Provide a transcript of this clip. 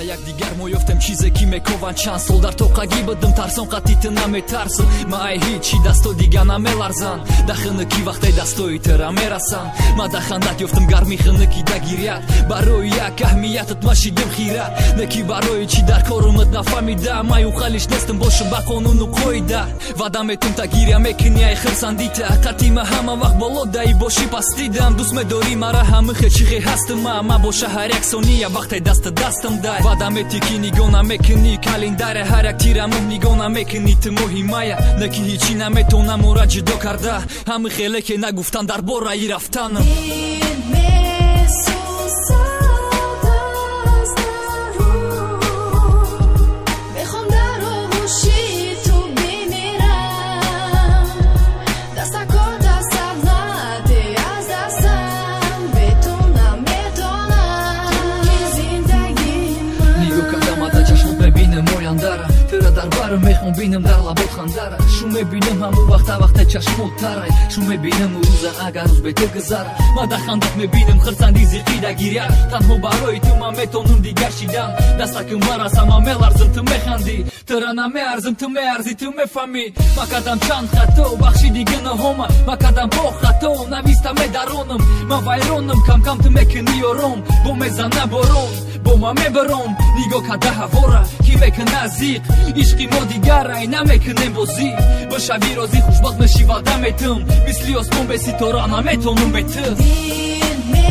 якдигар мо ёфтем чизе ки мекован чанд сол дар тоқагӣ бидим тарсон қатити наметарсм маай ҳичи дасто дига намеларзан дахини ки вақте дастои тира мерасан ма дахандат ёфтам гарми хини ки дагирят барои як аҳмиятат ма шидим хират не ки барои чи дар корумат нафамида маю халиш нестам бошим ба қонуну қоида вада метум тагиря мекини ай хирсандита қатима ҳама вақт болодаи боши пастидам дӯст медори мара ҳами хечихе ҳастм ма боша ҳар як сония вақте даста дастам дай вада мети ки нигона мекини календаре ҳар як тирамум нигона мекини ту моҳи мая не ки ҳичи наметонам ора ҷудо карда ҳами хеле ке нагуфтан дар бораи рафтанам мехом бинам дар лабот хандара шу мебинам ҳамун вақта вақте чашмот тарай шу мебинам рӯза агар рӯз бе ту гузара ма да хандат мебинам хирсанди зиқи дагиря танҳо барои ту ман метонам дигар шидан дастакам бараса ман меларзам ту механди тира намеарзам ту меарзи ту мефаҳмӣ ма кардам чанд хато бахшиди гуноҳома ма кардам бо хато нависта медаронам ман вайронам камкам ту мекунӣ ором бо мезана борон бо ма мебаром нигоҳ карда ҳавора ки мекуна зиқ ишқи мо дигарай намекунем бозӣ бошавӣ розӣ хушбахт мешӣ ваъда метум мисли осмон бе ситора наметонум бе ту